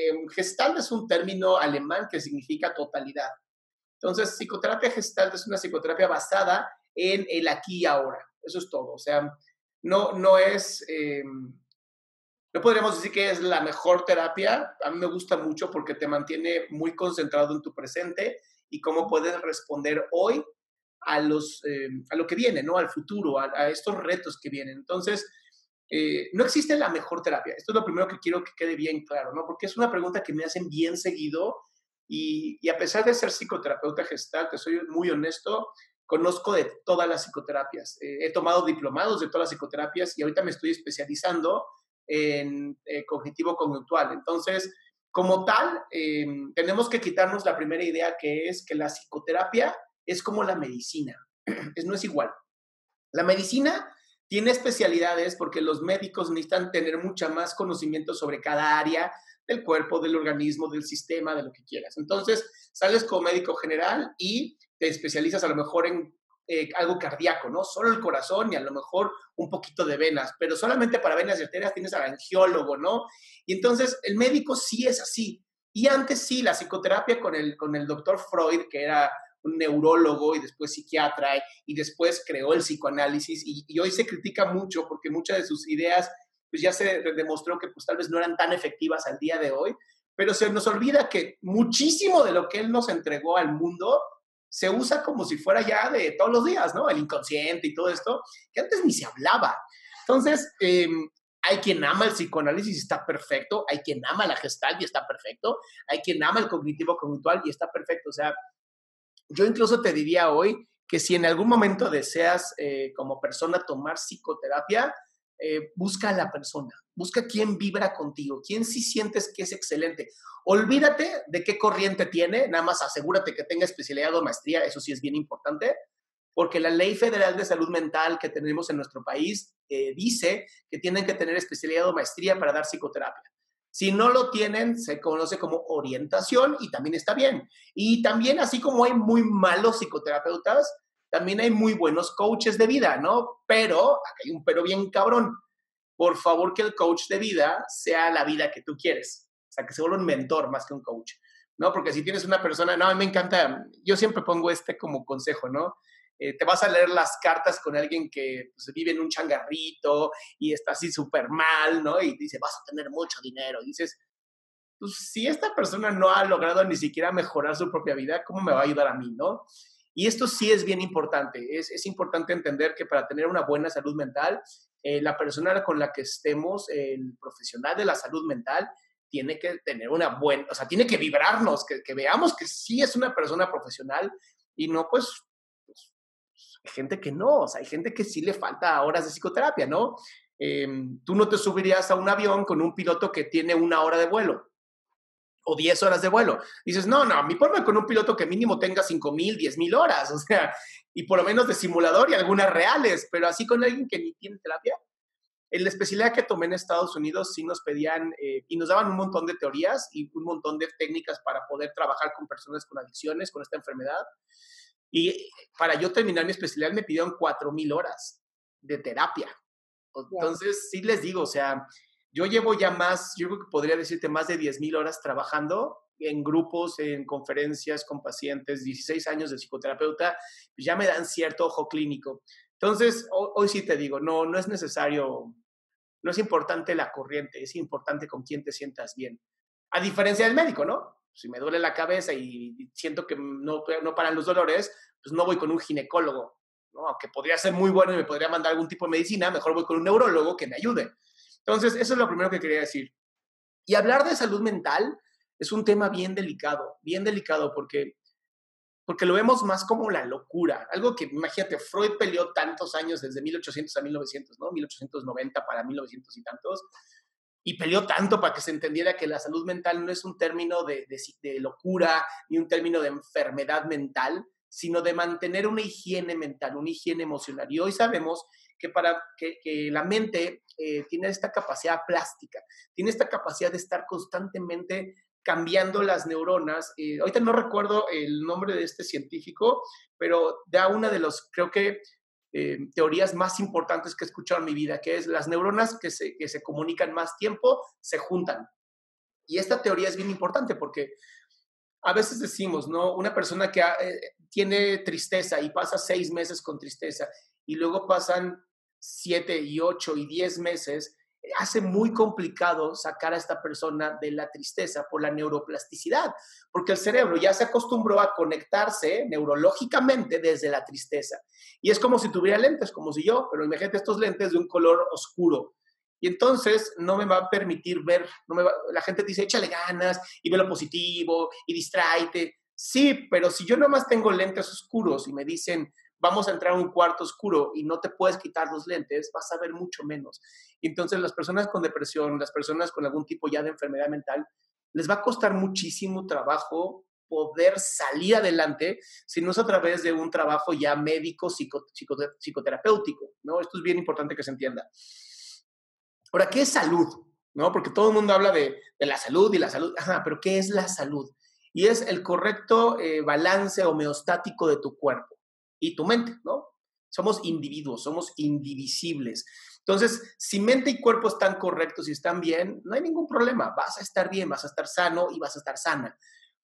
Gestalt es un término alemán que significa totalidad. Entonces, psicoterapia Gestalt es una psicoterapia basada en el aquí y ahora. Eso es todo. O sea, no es, no podríamos decir que es la mejor terapia. A mí me gusta mucho porque te mantiene muy concentrado en tu presente y cómo puedes responder hoy a lo que viene, ¿no? Al futuro, a estos retos que vienen. Entonces, no existe la mejor terapia. Esto es lo primero que quiero que quede bien claro, ¿no? Porque es una pregunta que me hacen bien seguido y a pesar de ser psicoterapeuta gestal, te soy muy honesto, conozco de todas las psicoterapias. He tomado diplomados de todas las psicoterapias y ahorita me estoy especializando en cognitivo-conductual. Entonces, como tal, tenemos que quitarnos la primera idea que es que la psicoterapia es como la medicina. No es igual. La medicina tiene especialidades porque los médicos necesitan tener mucha más conocimiento sobre cada área del cuerpo, del organismo, del sistema, de lo que quieras. Entonces, sales como médico general y te especializas a lo mejor en algo cardíaco, ¿no? Solo el corazón y a lo mejor un poquito de venas, pero solamente para venas y arterias tienes al angiólogo, ¿no? Y entonces el médico sí es así. Y antes sí, la psicoterapia con el doctor Freud, que era un neurólogo y después psiquiatra y después creó el psicoanálisis y hoy se critica mucho porque muchas de sus ideas pues ya se demostró que pues tal vez no eran tan efectivas al día de hoy, pero se nos olvida que muchísimo de lo que él nos entregó al mundo se usa como si fuera ya de todos los días, ¿no? El inconsciente y todo esto, que antes ni se hablaba. Entonces, hay quien ama el psicoanálisis y está perfecto, hay quien ama la gestalt y está perfecto, hay quien ama el cognitivo conductual y está perfecto. O sea, yo incluso te diría hoy que si en algún momento deseas como persona tomar psicoterapia, busca a la persona, busca quién vibra contigo, quién sí sientes que es excelente. Olvídate de qué corriente tiene, nada más asegúrate que tenga especialidad o maestría, eso sí es bien importante, porque la Ley Federal de Salud Mental que tenemos en nuestro país dice que tienen que tener especialidad o maestría para dar psicoterapia. Si no lo tienen, se conoce como orientación y también está bien. Y también, así como hay muy malos psicoterapeutas, también hay muy buenos coaches de vida, ¿no? Pero, acá hay un pero bien cabrón. Por favor, que el coach de vida sea la vida que tú quieres. O sea, que se vuelva un mentor más que un coach, ¿no? Porque si tienes una persona, no, a mí me encanta, yo siempre pongo este como consejo, ¿no? Te vas a leer las cartas con alguien que pues, vive en un changarrito y está así súper mal, ¿no? Y dice, vas a tener mucho dinero. Y dices, pues si esta persona no ha logrado ni siquiera mejorar su propia vida, ¿cómo me va a ayudar a mí, no? Y esto sí es bien importante. Es importante entender que para tener una buena salud mental, la persona con la que estemos, el profesional de la salud mental, tiene que tener una buena, o sea, tiene que vibrarnos, que veamos que sí es una persona profesional y no, pues, hay gente que no, o sea, hay gente que sí le falta horas de psicoterapia, ¿no? Tú no te subirías a un avión con un piloto que tiene 1 hora de vuelo o 10 horas de vuelo. Dices, no, a mí ponme con un piloto que mínimo tenga 5,000, 10,000 horas, o sea, y por lo menos de simulador y algunas reales, pero así con alguien que ni tiene terapia. En la especialidad que tomé en Estados Unidos sí nos pedían y nos daban un montón de teorías y un montón de técnicas para poder trabajar con personas con adicciones, con esta enfermedad. Y para yo terminar mi especialidad me pidieron 4,000 horas de terapia. Wow. Entonces, sí les digo, o sea, yo llevo ya más, yo creo que podría decirte más de 10,000 horas trabajando en grupos, en conferencias con pacientes, 16 años de psicoterapeuta, pues ya me dan cierto ojo clínico. Entonces, hoy sí te digo, no es necesario, no es importante la corriente, es importante con quién te sientas bien. A diferencia del médico, ¿no? Si me duele la cabeza y siento que no paran los dolores, pues no voy con un ginecólogo, ¿no? Aunque podría ser muy bueno y me podría mandar algún tipo de medicina, mejor voy con un neurólogo que me ayude. Entonces, eso es lo primero que quería decir. Y hablar de salud mental es un tema bien delicado porque lo vemos más como la locura. Algo que, imagínate, Freud peleó tantos años, desde 1800 a 1900, ¿no? 1890 para 1900 y tantos, y peleó tanto para que se entendiera que la salud mental no es un término de locura ni un término de enfermedad mental, sino de mantener una higiene mental, una higiene emocional. Y hoy sabemos que para que la mente tiene esta capacidad plástica, tiene esta capacidad de estar constantemente cambiando las neuronas. Ahorita no recuerdo el nombre de este científico, pero da una de los, creo que, teorías más importantes que he escuchado en mi vida, que es las neuronas que se comunican más tiempo se juntan. Y esta teoría es bien importante porque a veces decimos, ¿no? Una persona que tiene tristeza y pasa 6 meses con tristeza y luego pasan 7 y 8 y 10 meses, hace muy complicado sacar a esta persona de la tristeza por la neuroplasticidad, porque el cerebro ya se acostumbró a conectarse neurológicamente desde la tristeza. Y es como si tuviera lentes, como si yo, pero imagínate estos lentes de un color oscuro. Y entonces no me va a permitir ver, la gente te dice, échale ganas y ve lo positivo y distráete. Sí, pero si yo nomás tengo lentes oscuros y me dicen, vamos a entrar a un cuarto oscuro y no te puedes quitar los lentes, vas a ver mucho menos. Y entonces las personas con depresión, las personas con algún tipo ya de enfermedad mental, les va a costar muchísimo trabajo poder salir adelante si no es a través de un trabajo ya médico, psicoterapéutico, ¿no? Esto es bien importante que se entienda. Ahora, ¿qué es salud? ¿No? Porque todo el mundo habla de la salud y la salud. Ajá, pero ¿qué es la salud? Y es el correcto balance homeostático de tu cuerpo y tu mente, ¿no? Somos individuos, somos indivisibles. Entonces, si mente y cuerpo están correctos y están bien, no hay ningún problema. Vas a estar bien, vas a estar sano y vas a estar sana.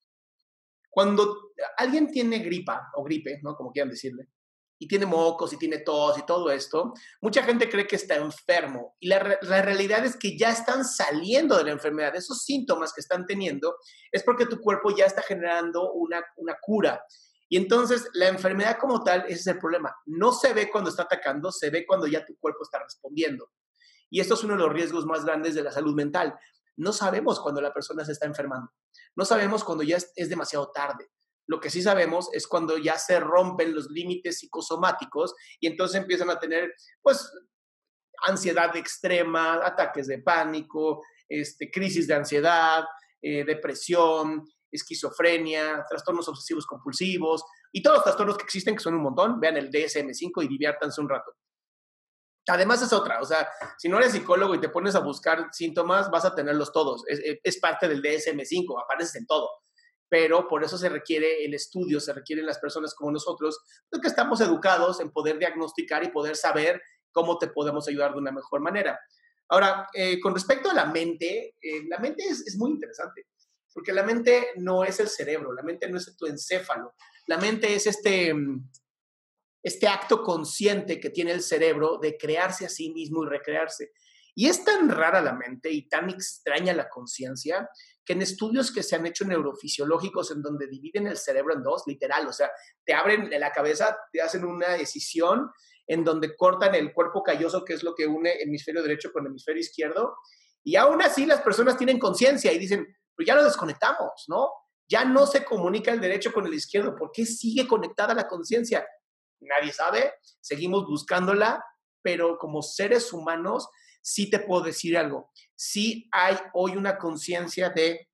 Cuando alguien tiene gripa o gripe, ¿no? Como quieran decirle, y tiene mocos y tiene tos y todo esto, mucha gente cree que está enfermo y la realidad es que ya están saliendo de la enfermedad. Esos síntomas que están teniendo es porque tu cuerpo ya está generando una cura. Y entonces la enfermedad como tal, ese es el problema. No se ve cuando está atacando, se ve cuando ya tu cuerpo está respondiendo. Y esto es uno de los riesgos más grandes de la salud mental. No sabemos cuando la persona se está enfermando. No sabemos cuando ya es demasiado tarde. Lo que sí sabemos es cuando ya se rompen los límites psicosomáticos y entonces empiezan a tener, pues, ansiedad extrema, ataques de pánico, crisis de ansiedad, depresión, esquizofrenia, trastornos obsesivos compulsivos y todos los trastornos que existen, que son un montón. Vean el DSM-5 y diviértanse un rato. Además es otra, o sea, si no eres psicólogo y te pones a buscar síntomas, vas a tenerlos todos. Es parte del DSM-5, apareces en todo. Pero por eso se requiere el estudio, se requieren las personas como nosotros, pues que estamos educados en poder diagnosticar y poder saber cómo te podemos ayudar de una mejor manera. Ahora, con respecto a la mente es muy interesante, porque la mente no es el cerebro, la mente no es tu encéfalo, la mente es este acto consciente que tiene el cerebro de crearse a sí mismo y recrearse. Y es tan rara la mente y tan extraña la conciencia que en estudios que se han hecho neurofisiológicos en donde dividen el cerebro en dos, literal, o sea, te abren la cabeza, te hacen una decisión en donde cortan el cuerpo calloso, que es lo que une el hemisferio derecho con el hemisferio izquierdo, y aún así las personas tienen conciencia y dicen, pues ya lo desconectamos, ¿no? Ya no se comunica el derecho con el izquierdo, ¿por qué sigue conectada la conciencia? Nadie sabe, seguimos buscándola, pero como seres humanos sí te puedo decir algo. Sí hay hoy una conciencia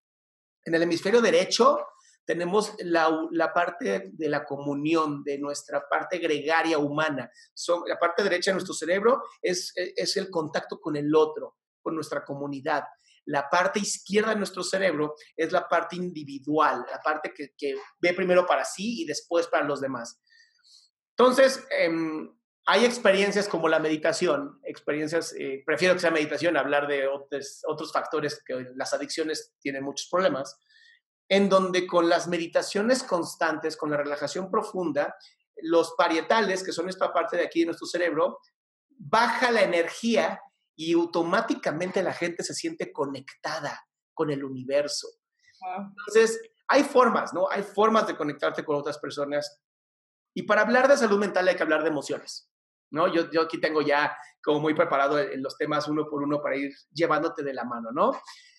en el hemisferio derecho tenemos la parte de la comunión, de nuestra parte gregaria humana. La parte derecha de nuestro cerebro es el contacto con el otro, con nuestra comunidad. La parte izquierda de nuestro cerebro es la parte individual, la parte que ve primero para sí y después para los demás. Entonces, hay experiencias como la meditación, prefiero que sea meditación, hablar de otros factores que las adicciones tienen muchos problemas, en donde con las meditaciones constantes, con la relajación profunda, los parietales, que son esta parte de aquí de nuestro cerebro, baja la energía y automáticamente la gente se siente conectada con el universo. Entonces, hay formas, ¿no? Hay formas de conectarte con otras personas. Y para hablar de salud mental hay que hablar de emociones, ¿no? Yo aquí tengo ya como muy preparado en los temas uno por uno para ir llevándote de la mano, ¿no?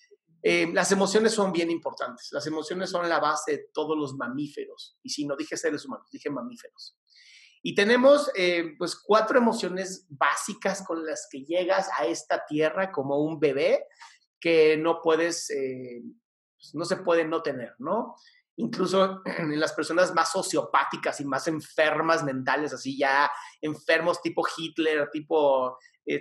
Las emociones son bien importantes. Las emociones son la base de todos los mamíferos. Y si no dije seres humanos, dije mamíferos. Y tenemos pues 4 emociones básicas con las que llegas a esta tierra como un bebé que no puedes, pues, no se puede no tener, ¿no? Incluso en las personas más sociopáticas y más enfermas mentales, así ya enfermos tipo Hitler, tipo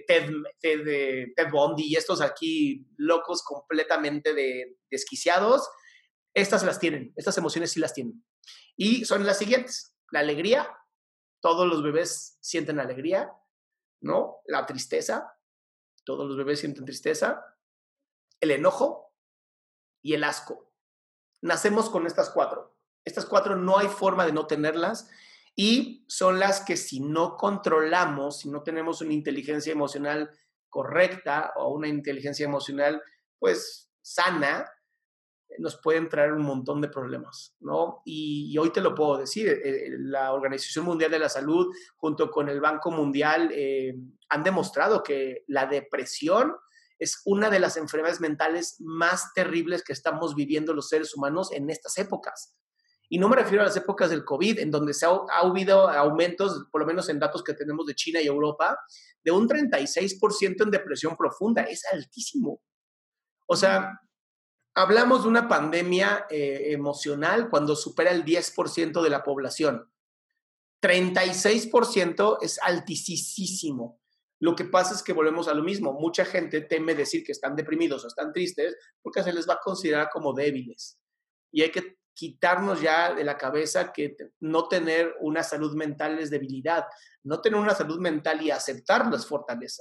Ted Bundy y estos aquí locos completamente desquiciados, estas las tienen, estas emociones sí las tienen. Y son las siguientes: la alegría, todos los bebés sienten alegría, ¿no? La tristeza, todos los bebés sienten tristeza, el enojo, y el asco. Nacemos con estas cuatro. Estas cuatro no hay forma de no tenerlas y son las que si no controlamos, si no tenemos una inteligencia emocional correcta o una inteligencia emocional pues sana, nos pueden traer un montón de problemas, ¿no? Y hoy te lo puedo decir, la Organización Mundial de la Salud junto con el Banco Mundial han demostrado que la depresión es una de las enfermedades mentales más terribles que estamos viviendo los seres humanos en estas épocas. Y no me refiero a las épocas del COVID, en donde ha habido aumentos, por lo menos en datos que tenemos de China y Europa, de un 36% en depresión profunda. Es altísimo. O sea, hablamos de una pandemia emocional cuando supera el 10% de la población. 36% es altísimo. Lo que pasa es que volvemos a lo mismo. Mucha gente teme decir que están deprimidos o están tristes porque se les va a considerar como débiles. Y hay que quitarnos ya de la cabeza que no tener una salud mental es debilidad. No tener una salud mental y aceptarlo es fortaleza.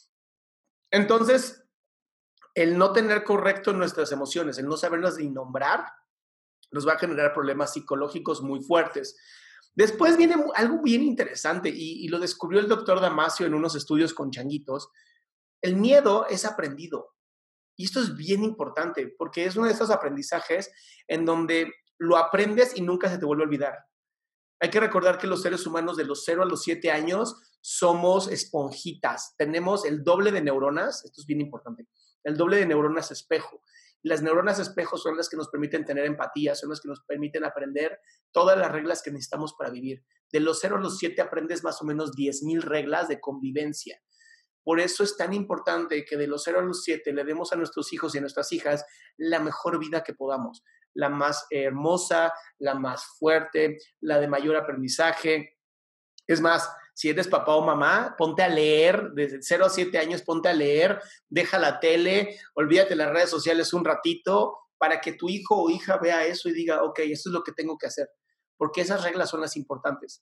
Entonces, el no tener correcto nuestras emociones, el no saberlas ni nombrar, nos va a generar problemas psicológicos muy fuertes. Después viene algo bien interesante y lo descubrió el doctor Damasio en unos estudios con changuitos. El miedo es aprendido. Y esto es bien importante porque es uno de esos aprendizajes en donde lo aprendes y nunca se te vuelve a olvidar. Hay que recordar que los seres humanos de los 0 a los 7 años somos esponjitas. Tenemos el doble de neuronas, esto es bien importante, el doble de neuronas espejo. Las neuronas espejo son las que nos permiten tener empatía, son las que nos permiten aprender todas las reglas que necesitamos para vivir. De los 0 a los 7 aprendes más o menos 10,000 reglas de convivencia. Por eso es tan importante que de los 0 a los 7 le demos a nuestros hijos y a nuestras hijas la mejor vida que podamos, la más hermosa, la más fuerte, la de mayor aprendizaje. Es más, si eres papá o mamá, ponte a leer, desde 0 a 7 años ponte a leer, deja la tele, olvídate de las redes sociales un ratito para que tu hijo o hija vea eso y diga, ok, esto es lo que tengo que hacer, porque esas reglas son las importantes.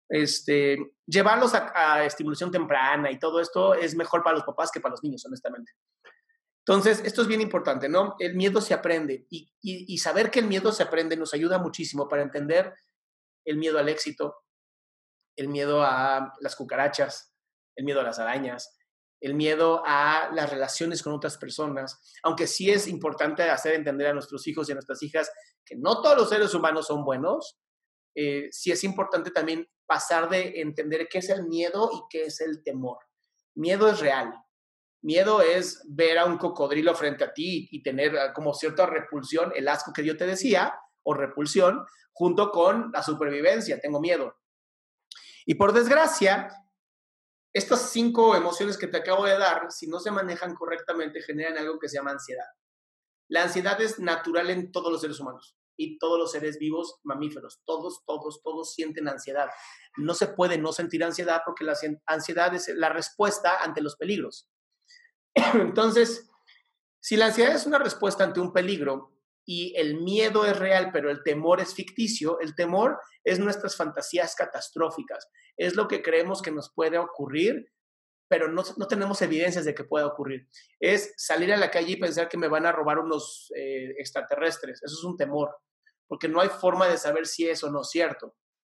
Llevarlos a estimulación temprana y todo esto es mejor para los papás que para los niños, honestamente. Entonces, esto es bien importante, ¿no? El miedo se aprende y saber que el miedo se aprende nos ayuda muchísimo para entender el miedo al éxito, el miedo a las cucarachas, el miedo a las arañas, el miedo a las relaciones con otras personas, aunque sí es importante hacer entender a nuestros hijos y a nuestras hijas que no todos los seres humanos son buenos, sí es importante también pasar de entender qué es el miedo y qué es el temor. Miedo es real. Miedo es ver a un cocodrilo frente a ti y tener como cierta repulsión, el asco que yo te decía, o repulsión, junto con la supervivencia. Tengo miedo. Y por desgracia, estas 5 emociones que te acabo de dar, si no se manejan correctamente, generan algo que se llama ansiedad. La ansiedad es natural en todos los seres humanos y todos los seres vivos mamíferos. Todos sienten ansiedad. No se puede no sentir ansiedad porque la ansiedad es la respuesta ante los peligros. Entonces, si la ansiedad es una respuesta ante un peligro y el miedo es real, pero el temor es ficticio, el temor es nuestras fantasías catastróficas. Es lo que creemos que nos puede ocurrir, pero no tenemos evidencias de que pueda ocurrir. Es salir a la calle y pensar que me van a robar unos extraterrestres. Eso es un temor, porque no hay forma de saber si es o no cierto.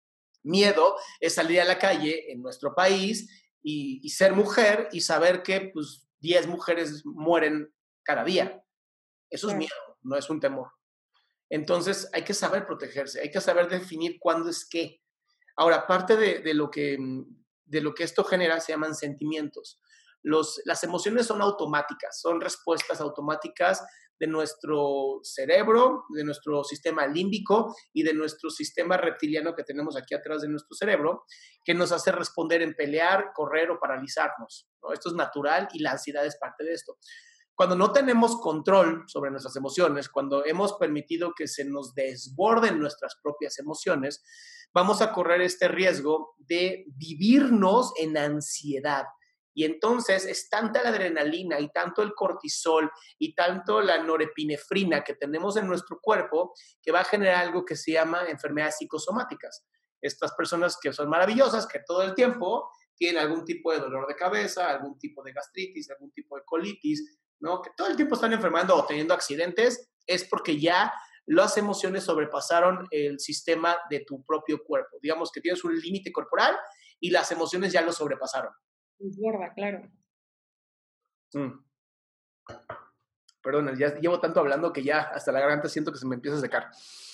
Miedo es salir a la calle en nuestro país y ser mujer y saber que pues, 10 mujeres mueren cada día. Eso es miedo, no es un temor. Entonces hay que saber protegerse, hay que saber definir cuándo es qué. Ahora, parte de lo que esto genera se llaman sentimientos. Las emociones son automáticas, son respuestas automáticas de nuestro cerebro, de nuestro sistema límbico y de nuestro sistema reptiliano que tenemos aquí atrás de nuestro cerebro, que nos hace responder en pelear, correr o paralizarnos, ¿no? Esto es natural y la ansiedad es parte de esto. Cuando no tenemos control sobre nuestras emociones, cuando hemos permitido que se nos desborden nuestras propias emociones, vamos a correr este riesgo de vivirnos en ansiedad. Y entonces es tanta la adrenalina y tanto el cortisol y tanto la norepinefrina que tenemos en nuestro cuerpo que va a generar algo que se llama enfermedades psicosomáticas. Estas personas que son maravillosas, que todo el tiempo tienen algún tipo de dolor de cabeza, algún tipo de gastritis, algún tipo de colitis, ¿no? Que todo el tiempo están enfermando o teniendo accidentes, es porque ya las emociones sobrepasaron el sistema de tu propio cuerpo. Digamos que tienes un límite corporal y las emociones ya lo sobrepasaron. Desborda, claro. Mm. Perdón, ya llevo tanto hablando que ya hasta la garganta siento que se me empieza a secar.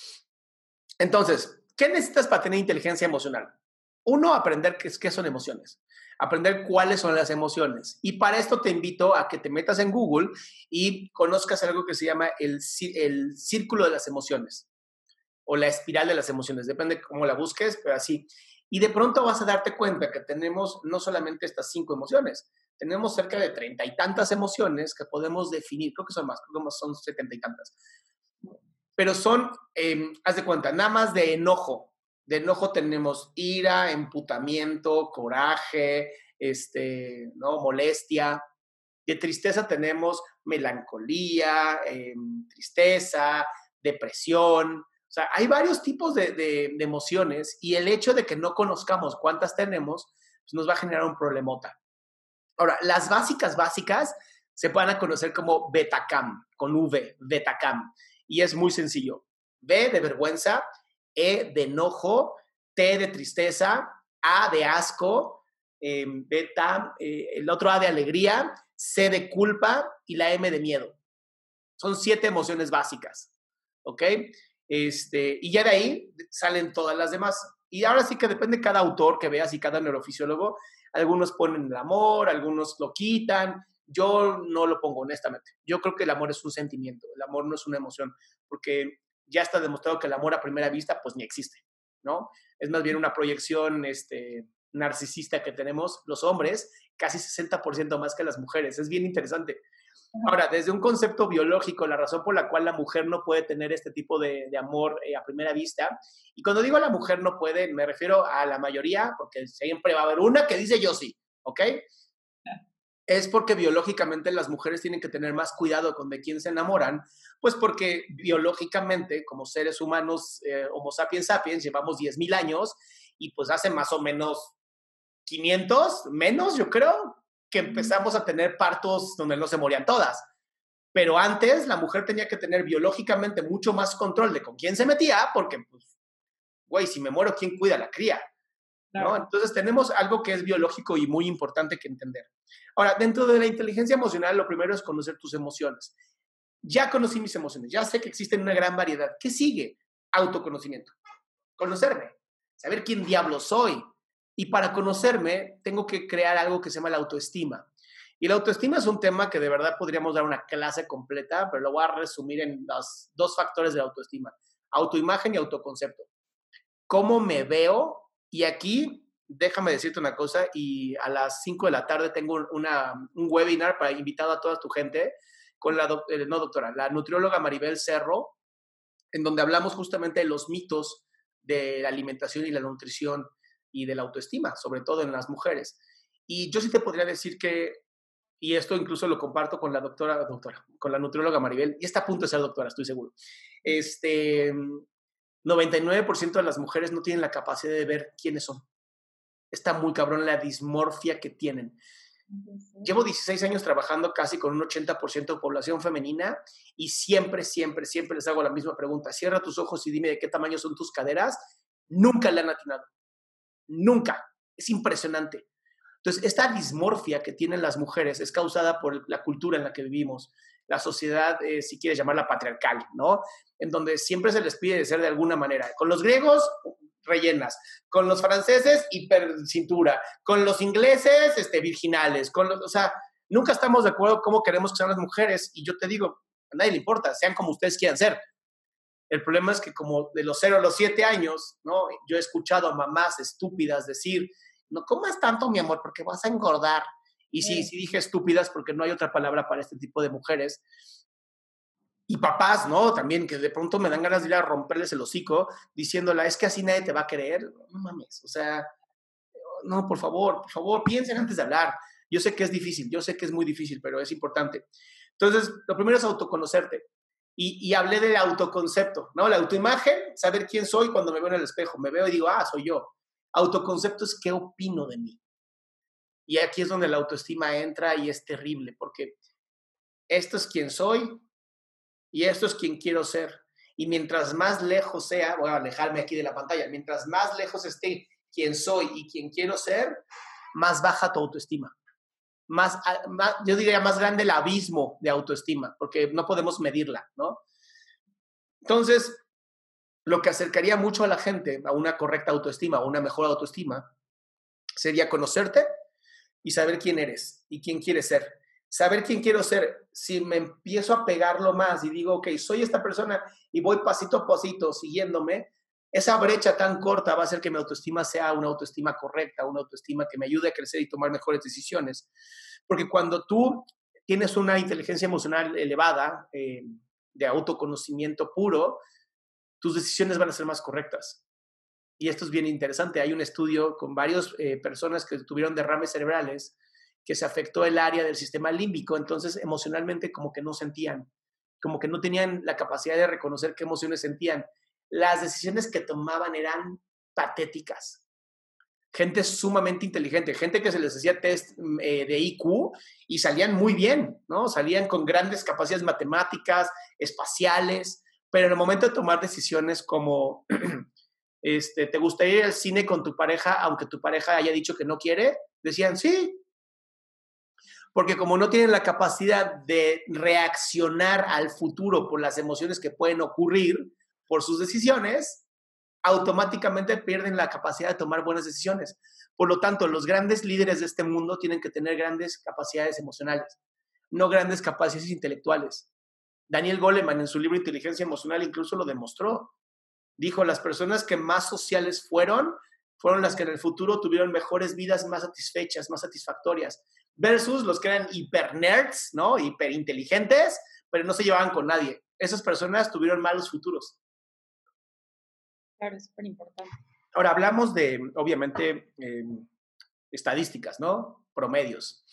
Entonces, ¿qué necesitas para tener inteligencia emocional? Uno, aprender qué son emociones, aprender cuáles son las emociones. Y para esto te invito a que te metas en Google y conozcas algo que se llama el círculo de las emociones o la espiral de las emociones, depende de cómo la busques, pero así. Y de pronto vas a darte cuenta que tenemos no solamente estas 5 emociones, tenemos cerca de 30 y tantas emociones que podemos definir, creo que son más, creo que son 70 y tantas, pero son, haz de cuenta, nada más de enojo tenemos ira, emputamiento, coraje, ¿no? Molestia. De tristeza tenemos melancolía, tristeza, depresión. O sea, hay varios tipos de emociones y el hecho de que no conozcamos cuántas tenemos, pues nos va a generar un problemota. Ahora, las básicas se van a conocer como Betacam, con V, Betacam. Y es muy sencillo. B de vergüenza, E de enojo, T de tristeza, A de asco, beta, el otro A de alegría, C de culpa y la M de miedo. Son 7 emociones básicas, ¿ok? Y ya de ahí salen todas las demás. Y ahora sí que depende de cada autor que veas y cada neurofisiólogo. Algunos ponen el amor, algunos lo quitan. Yo no lo pongo, honestamente. Yo creo que el amor es un sentimiento, el amor no es una emoción, porque ya está demostrado que el amor a primera vista, pues ni existe, ¿no? Es más bien una proyección narcisista que tenemos los hombres, casi 60% más que las mujeres. Es bien interesante. Ahora, desde un concepto biológico, la razón por la cual la mujer no puede tener este tipo de amor a primera vista, y cuando digo la mujer no puede, me refiero a la mayoría, porque siempre va a haber una que dice yo sí, ¿ok? Es porque biológicamente las mujeres tienen que tener más cuidado con de quién se enamoran, pues porque biológicamente, como seres humanos, Homo sapiens sapiens, llevamos 10,000 años y pues hace más o menos 500, menos yo creo, que empezamos a tener partos donde no se morían todas. Pero antes la mujer tenía que tener biológicamente mucho más control de con quién se metía, porque, pues, güey, si me muero, ¿quién cuida a la cría? ¿No? Claro. Entonces tenemos algo que es biológico y muy importante que entender. Ahora, dentro de la inteligencia emocional, lo primero es conocer tus emociones. Ya conocí mis emociones, ya sé que existen una gran variedad. ¿Qué sigue? Autoconocimiento. Conocerme, saber quién diablo soy. Y para conocerme, tengo que crear algo que se llama la autoestima. Y la autoestima es un tema que de verdad podríamos dar una clase completa, pero lo voy a resumir en los 2 factores de la autoestima: autoimagen y autoconcepto. ¿Cómo me veo? Y aquí, déjame decirte una cosa, y a las 5 de la tarde tengo un webinar para invitado a toda tu gente con no doctora, la nutrióloga Maribel Cerro, en donde hablamos justamente de los mitos de la alimentación y la nutrición y de la autoestima, sobre todo en las mujeres. Y yo sí te podría decir que, y esto incluso lo comparto con la con la nutrióloga Maribel, y está a punto de ser doctora, estoy seguro. 99% de las mujeres no tienen la capacidad de ver quiénes son. Está muy cabrón la dismorfia que tienen. Llevo 16 años trabajando casi con un 80% de población femenina y siempre les hago la misma pregunta. Cierra tus ojos y dime de qué tamaño son tus caderas. Nunca le han atinado. Nunca. Es impresionante. Entonces, esta dismorfia que tienen las mujeres es causada por la cultura en la que vivimos, la sociedad, si quieres llamarla patriarcal, ¿no? En donde siempre se les pide de ser de alguna manera. Con los griegos, rellenas. Con los franceses, hiper cintura. Con los ingleses, virginales. O sea, nunca estamos de acuerdo cómo queremos que sean las mujeres. Y yo te digo, a nadie le importa, sean como ustedes quieran ser. El problema es que como de los 0 a los 7 años, ¿no? Yo he escuchado a mamás estúpidas decir, no comas tanto, mi amor, porque vas a engordar. Y sí, sí dije estúpidas porque no hay otra palabra para este tipo de mujeres. Y papás, ¿no? También que de pronto me dan ganas de ir a romperles el hocico diciéndola, es que así nadie te va a creer. No mames, o sea, no, por favor, piensen antes de hablar. Yo sé que es difícil, yo sé que es muy difícil, pero es importante. Entonces, lo primero es autoconocerte. Y hablé del autoconcepto, ¿no? La autoimagen, saber quién soy cuando me veo en el espejo. Me veo y digo, ah, soy yo. Autoconcepto es qué opino de mí. Y aquí es donde la autoestima entra y es terrible, porque esto es quién soy, y esto es quien quiero ser. Y mientras más lejos sea, voy a alejarme aquí de la pantalla, mientras más lejos esté quien soy y quien quiero ser, más baja tu autoestima. Yo diría más grande el abismo de autoestima, porque no podemos medirla, ¿no? Entonces, lo que acercaría mucho a la gente a una correcta autoestima, a una mejor autoestima, sería conocerte y saber quién eres y quién quieres ser. Saber quién quiero ser, si me empiezo a pegarlo más y digo, ok, soy esta persona y voy pasito a pasito siguiéndome, esa brecha tan corta va a hacer que mi autoestima sea una autoestima correcta, una autoestima que me ayude a crecer y tomar mejores decisiones. Porque cuando tú tienes una inteligencia emocional elevada, de autoconocimiento puro, tus decisiones van a ser más correctas. Y esto es bien interesante. Hay un estudio con varias personas que tuvieron derrames cerebrales que se afectó el área del sistema límbico, entonces emocionalmente como que no sentían, como que no tenían la capacidad de reconocer qué emociones sentían. Las decisiones que tomaban eran patéticas. Gente sumamente inteligente, gente que se les hacía test de IQ y salían muy bien, ¿no? Salían con grandes capacidades matemáticas, espaciales, pero en el momento de tomar decisiones como ¿te gustaría ir al cine con tu pareja aunque tu pareja haya dicho que no quiere? Decían sí, porque como no tienen la capacidad de reaccionar al futuro por las emociones que pueden ocurrir por sus decisiones, automáticamente pierden la capacidad de tomar buenas decisiones. Por lo tanto, los grandes líderes de este mundo tienen que tener grandes capacidades emocionales, no grandes capacidades intelectuales. Daniel Goleman en su libro Inteligencia Emocional incluso lo demostró. Dijo, las personas que más sociales fueron las que en el futuro tuvieron mejores vidas más satisfechas, más satisfactorias, versus los que eran hiper nerds, ¿no? Hiper inteligentes, pero no se llevaban con nadie. Esas personas tuvieron malos futuros. Claro, es súper importante. Ahora, hablamos de, obviamente, estadísticas, ¿no? Promedios.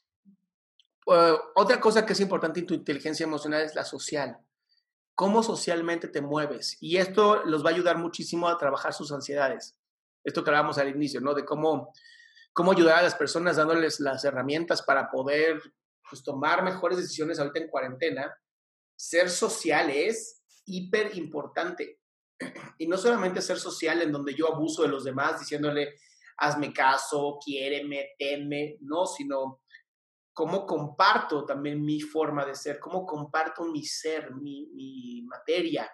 Otra cosa que es importante en tu inteligencia emocional es la social. Cómo socialmente te mueves. Y esto los va a ayudar muchísimo a trabajar sus ansiedades. Esto que hablábamos al inicio, ¿no? De cómo ayudar a las personas dándoles las herramientas para poder pues, tomar mejores decisiones ahorita en cuarentena. Ser social es hiper importante. Y no solamente ser social en donde yo abuso de los demás diciéndole, hazme caso, quiéreme, tenme, no, sino cómo comparto también mi forma de ser, cómo comparto mi ser, mi materia.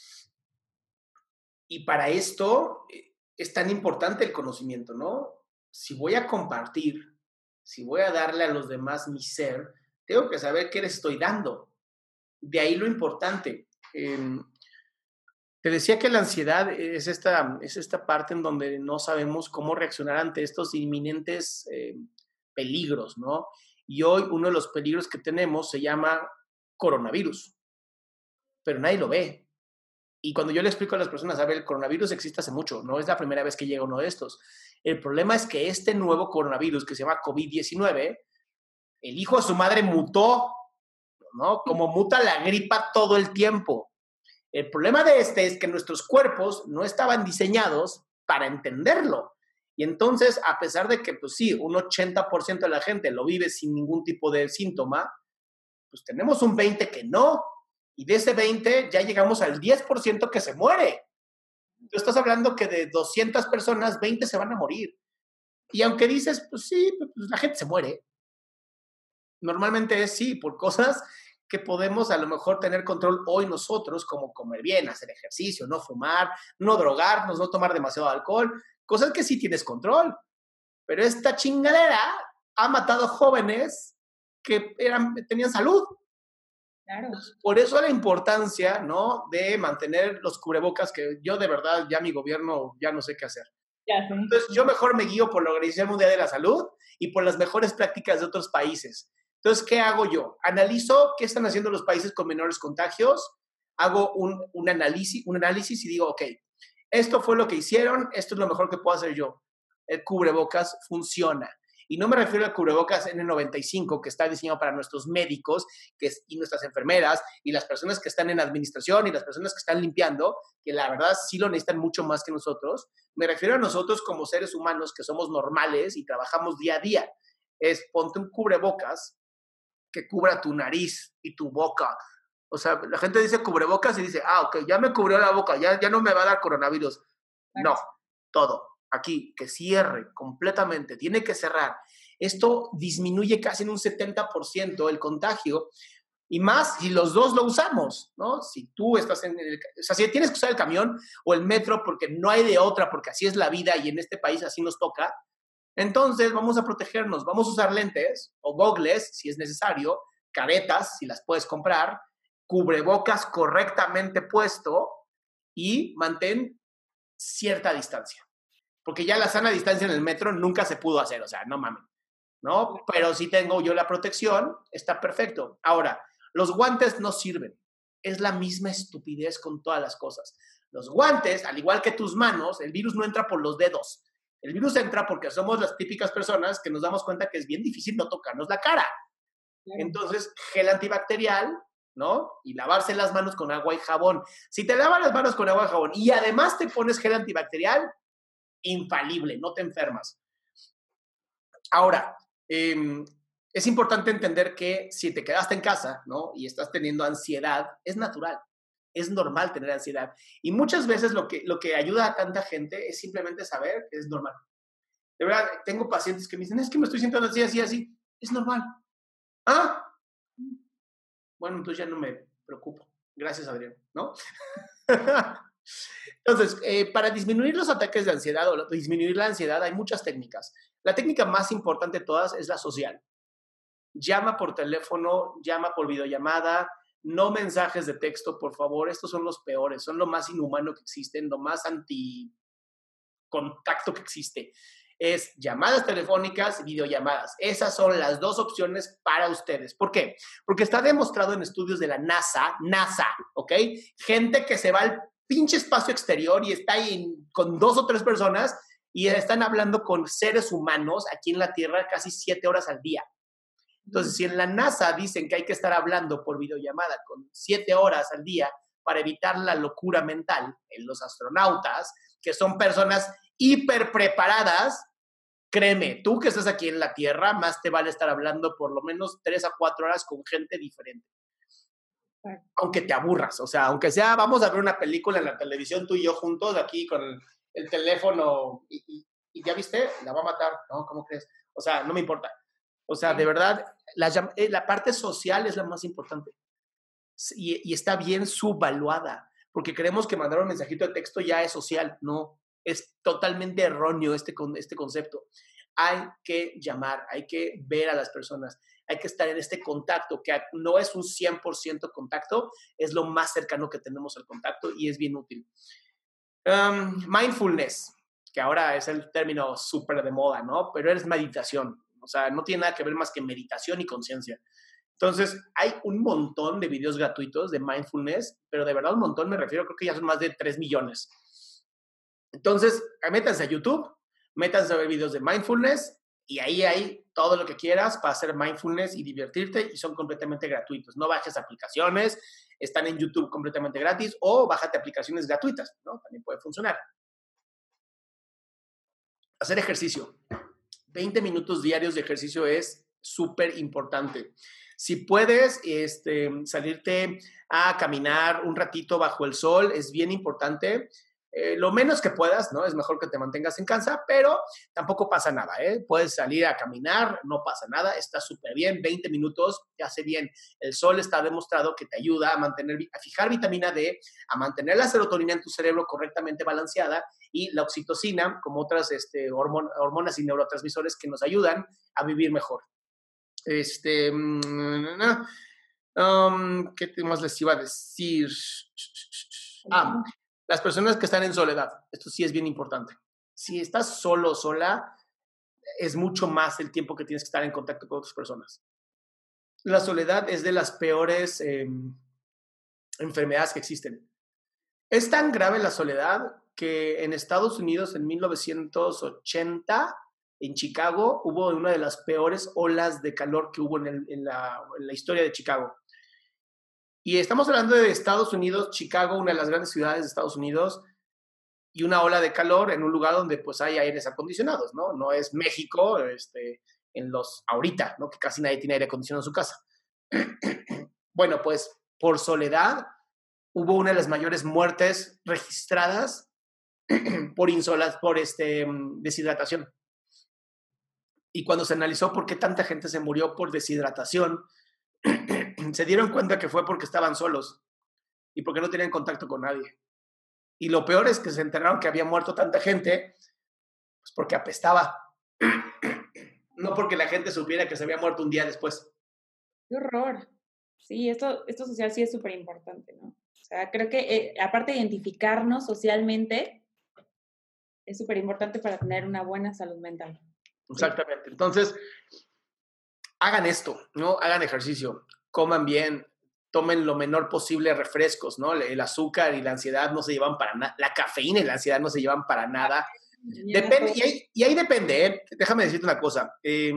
Y para esto es tan importante el conocimiento, ¿no? Si voy a compartir, si voy a darle a los demás mi ser, tengo que saber qué les estoy dando. De ahí lo importante. Te decía que la ansiedad es esta parte en donde no sabemos cómo reaccionar ante estos inminentes peligros, ¿no? Y hoy uno de los peligros que tenemos se llama coronavirus, pero nadie lo ve. Y cuando yo le explico a las personas, a ver, el coronavirus existe hace mucho, no es la primera vez que llega uno de estos. El problema es que este nuevo coronavirus que se llama COVID-19, el hijo de su madre mutó, ¿no? Como muta la gripa todo el tiempo. El problema de este es que nuestros cuerpos no estaban diseñados para entenderlo. Y entonces, a pesar de que, pues sí, un 80% de la gente lo vive sin ningún tipo de síntoma, pues tenemos un 20% que no. Y de ese 20 ya llegamos al 10% que se muere. Tú estás hablando que de 200 personas, 20 se van a morir. Y aunque dices, pues sí, pues la gente se muere. Normalmente es sí, por cosas que podemos a lo mejor tener control hoy nosotros, como comer bien, hacer ejercicio, no fumar, no drogarnos, no tomar demasiado alcohol, cosas que sí tienes control. Pero esta chingadera ha matado jóvenes que tenían salud. Claro. Por eso la importancia, ¿no?, de mantener los cubrebocas, que yo de verdad ya mi gobierno ya no sé qué hacer. Ya sé. Entonces yo mejor me guío por la Organización Mundial de la Salud y por las mejores prácticas de otros países. Entonces, ¿qué hago yo? Analizo qué están haciendo los países con menores contagios, hago un análisis y digo, ok, esto fue lo que hicieron, esto es lo mejor que puedo hacer yo. El cubrebocas funciona. Y no me refiero al cubrebocas N95 que está diseñado para nuestros médicos y nuestras enfermeras y las personas que están en administración y las personas que están limpiando, que la verdad sí lo necesitan mucho más que nosotros. Me refiero a nosotros como seres humanos que somos normales y trabajamos día a día. Es ponte un cubrebocas que cubra tu nariz y tu boca, O sea, la gente dice cubrebocas y dice, ok, ya me cubrió la boca, ya no me va a dar coronavirus. Claro. No, todo. Aquí, que cierre completamente, tiene que cerrar. Esto disminuye casi en un 70% el contagio, y más si los dos lo usamos, ¿no? Si tú estás o sea, si tienes que usar el camión o el metro porque no hay de otra, porque así es la vida y en este país así nos toca, entonces vamos a protegernos, vamos a usar lentes o gogles si es necesario, caretas si las puedes comprar, cubrebocas correctamente puesto y mantén cierta distancia. Porque ya la sana distancia en el metro nunca se pudo hacer, o sea, no mames, ¿no? Pero si tengo yo la protección, está perfecto. Ahora, los guantes no sirven. Es la misma estupidez con todas las cosas. Los guantes, al igual que tus manos, el virus no entra por los dedos. El virus entra porque somos las típicas personas que nos damos cuenta que es bien difícil no tocarnos la cara. Entonces, gel antibacterial, ¿no? Y lavarse las manos con agua y jabón. Si te lavas las manos con agua y jabón y además te pones gel antibacterial, infalible, no te enfermas. Ahora, es importante entender que si te quedaste en casa, ¿no? Y estás teniendo ansiedad, es natural, es normal tener ansiedad. Y muchas veces lo que ayuda a tanta gente es simplemente saber que es normal. De verdad, tengo pacientes que me dicen, es que me estoy sintiendo así, así, así. Es normal. Ah, bueno, entonces ya no me preocupo. Gracias, Adrián, ¿no? Entonces, para disminuir los ataques de ansiedad o disminuir la ansiedad hay muchas técnicas. La técnica más importante de todas es la social. Llama por teléfono, llama por videollamada, no mensajes de texto, por favor. Estos son los peores, son lo más inhumano que existen, lo más anticontacto que existe. Es llamadas telefónicas y videollamadas. Esas son las dos opciones para ustedes. ¿Por qué? Porque está demostrado en estudios de la NASA, ¿ok? Gente que se va al pinche espacio exterior y está ahí con 2 o 3 personas y están hablando con seres humanos aquí en la Tierra casi 7 horas al día. Entonces, si en la NASA dicen que hay que estar hablando por videollamada con 7 horas al día para evitar la locura mental en los astronautas, que son personas hiper preparadas, créeme, tú que estás aquí en la Tierra, más te vale estar hablando por lo menos 3 a 4 horas con gente diferente. Aunque te aburras, o sea, aunque sea, vamos a ver una película en la televisión tú y yo juntos aquí con el teléfono y ya viste, la va a matar, ¿no? ¿Cómo crees? O sea, no me importa. O sea, de verdad, la parte social es la más importante y está bien subvaluada, porque creemos que mandar un mensajito de texto ya es social. No, es totalmente erróneo este concepto. Hay que llamar, hay que ver a las personas, hay que estar en este contacto, que no es un 100% contacto, es lo más cercano que tenemos al contacto y es bien útil. Mindfulness, que ahora es el término súper de moda, ¿no? Pero es meditación, o sea, no tiene nada que ver más que meditación y conciencia. Entonces, hay un montón de videos gratuitos de mindfulness, pero de verdad un montón, me refiero, creo que ya son más de 3 millones. Entonces, métanse a YouTube, métanse a ver videos de mindfulness y ahí hay todo lo que quieras para hacer mindfulness y divertirte y son completamente gratuitos. No bajes aplicaciones, están en YouTube completamente gratis o bájate aplicaciones gratuitas, ¿no? También puede funcionar. Hacer ejercicio. 20 minutos diarios de ejercicio es súper importante. Si puedes salirte a caminar un ratito bajo el sol, es bien importante. Lo menos que puedas, ¿no? Es mejor que te mantengas en casa, pero tampoco pasa nada, ¿eh? Puedes salir a caminar, no pasa nada, está súper bien, 20 minutos te hace bien. El sol está demostrado que te ayuda a fijar vitamina D, a mantener la serotonina en tu cerebro correctamente balanceada y la oxitocina, como otras hormonas y neurotransmisores que nos ayudan a vivir mejor. ¿Qué más les iba a decir? Las personas que están en soledad. Esto sí es bien importante. Si estás solo o sola, es mucho más el tiempo que tienes que estar en contacto con otras personas. La soledad es de las peores enfermedades que existen. Es tan grave la soledad que en Estados Unidos en 1980, en Chicago, hubo una de las peores olas de calor que hubo en la historia de Chicago. Y estamos hablando de Estados Unidos, Chicago, una de las grandes ciudades de Estados Unidos, y una ola de calor en un lugar donde pues hay aires acondicionados, ¿no? No es México, ahorita, ¿no? Que casi nadie tiene aire acondicionado en su casa. Bueno, pues por soledad, hubo una de las mayores muertes registradas por deshidratación. Y cuando se analizó por qué tanta gente se murió por deshidratación, se dieron cuenta que fue porque estaban solos y porque no tenían contacto con nadie. Y lo peor es que se enteraron que había muerto tanta gente, pues porque apestaba. No porque la gente supiera que se había muerto un día después. Qué horror. Sí, esto social sí es súper importante, ¿no? O sea, creo que aparte de identificarnos socialmente, es súper importante para tener una buena salud mental. Exactamente. Entonces, hagan esto, ¿no? Hagan ejercicio, coman bien, tomen lo menor posible refrescos, ¿no? El azúcar y la ansiedad no se llevan para nada, la cafeína y la ansiedad no se llevan para nada. Depende, y ahí depende, ¿eh? Déjame decirte una cosa.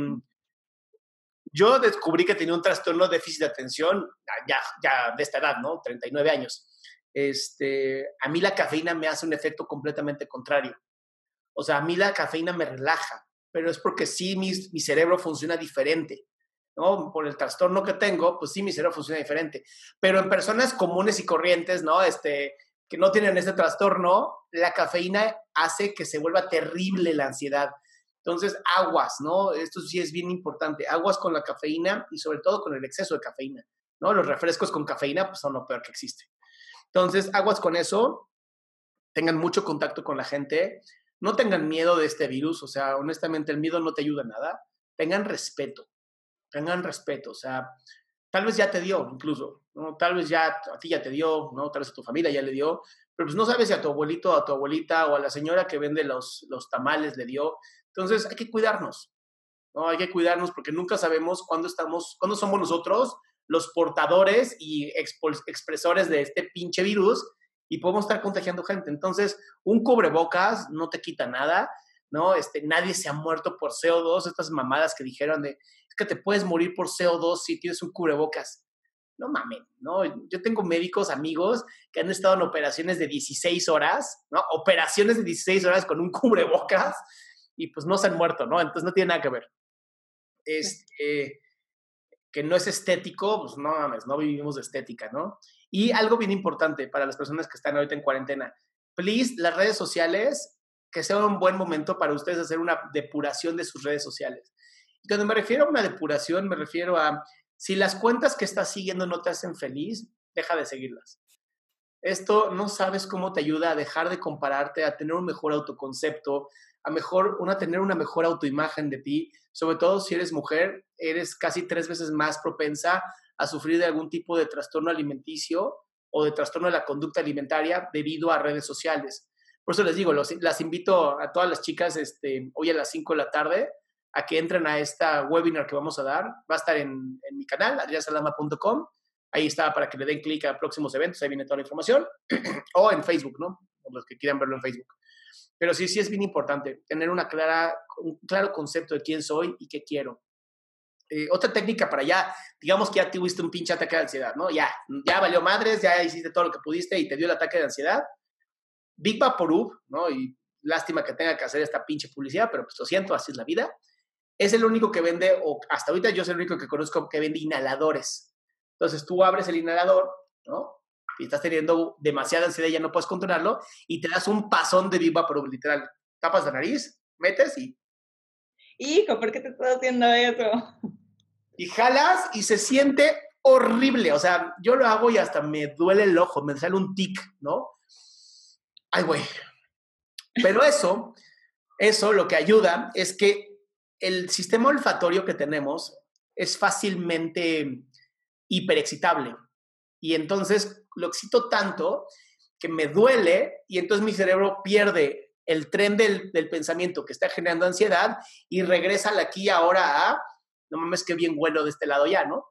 Yo descubrí que tenía un trastorno de déficit de atención ya de esta edad, ¿no? 39 años. A mí la cafeína me hace un efecto completamente contrario. O sea, a mí la cafeína me relaja, pero es porque sí mi cerebro funciona diferente, ¿no? Por el trastorno que tengo, pues sí mi cerebro funciona diferente. Pero en personas comunes y corrientes, ¿no? Que no tienen este trastorno, la cafeína hace que se vuelva terrible la ansiedad. Entonces, aguas, ¿no? Esto sí es bien importante. Aguas con la cafeína y sobre todo con el exceso de cafeína, ¿no? Los refrescos con cafeína pues, son lo peor que existe. Entonces, aguas con eso. Tengan mucho contacto con la gente. No tengan miedo de este virus. O sea, honestamente, el miedo no te ayuda a nada. Tengan respeto. O sea, tal vez ya te dio incluso, ¿no? Tal vez ya a ti ya te dio, ¿no? Tal vez a tu familia ya le dio, pero pues no sabes si a tu abuelito, a tu abuelita o a la señora que vende los tamales le dio. Entonces hay que cuidarnos, ¿no? Hay que cuidarnos porque nunca sabemos cuándo somos nosotros los portadores y expresores de este pinche virus y podemos estar contagiando gente. Entonces, un cubrebocas no te quita nada, ¿no? Nadie se ha muerto por CO2, estas mamadas que dijeron es que te puedes morir por CO2 si tienes un cubrebocas. No mames, ¿no? Yo tengo médicos, amigos, que han estado en operaciones de 16 horas, ¿no? Operaciones de 16 horas con un cubrebocas y pues no se han muerto, ¿no? Entonces no tiene nada que ver. Que no es estético, pues no mames, no vivimos de estética, ¿no? Y algo bien importante para las personas que están ahorita en cuarentena, please, las redes sociales, que sea un buen momento para ustedes hacer una depuración de sus redes sociales. Y cuando me refiero a una depuración, me refiero a, si las cuentas que estás siguiendo no te hacen feliz, deja de seguirlas. Esto no sabes cómo te ayuda a dejar de compararte, a tener un mejor autoconcepto, tener una mejor autoimagen de ti, sobre todo si eres mujer, eres casi 3 veces más propensa a sufrir de algún tipo de trastorno alimenticio o de trastorno de la conducta alimentaria debido a redes sociales. Por eso les digo, las invito a todas las chicas hoy a las 5 de la tarde a que entren a esta webinar que vamos a dar. Va a estar en mi canal, adriansalama.com. Ahí está para que le den clic a próximos eventos, ahí viene toda la información. O en Facebook, ¿no? Los que quieran verlo en Facebook. Pero sí es bien importante tener un claro concepto de quién soy y qué quiero. Otra técnica para digamos que ya tuviste un pinche ataque de ansiedad, ¿no? Ya valió madres, ya hiciste todo lo que pudiste y te dio el ataque de ansiedad. Big Vaporub, ¿no? Y lástima que tenga que hacer esta pinche publicidad, pero pues lo siento, así es la vida. Es el único que vende, o hasta ahorita yo soy el único que conozco que vende inhaladores. Entonces tú abres el inhalador, ¿no? Y estás teniendo demasiada ansiedad y ya no puedes controlarlo, y te das un pasón de Big Vaporub, literal. Tapas la nariz, metes y... Hijo, ¿por qué te estás haciendo eso? Y jalas y se siente horrible. O sea, yo lo hago y hasta me duele el ojo, me sale un tic, ¿no? Ay, güey. Pero eso lo que ayuda es que el sistema olfatorio que tenemos es fácilmente hiperexcitable. Y entonces lo excito tanto que me duele y entonces mi cerebro pierde el tren del pensamiento que está generando ansiedad y regresa al aquí y ahora a, no mames, qué bien huelo de este lado ya, ¿no?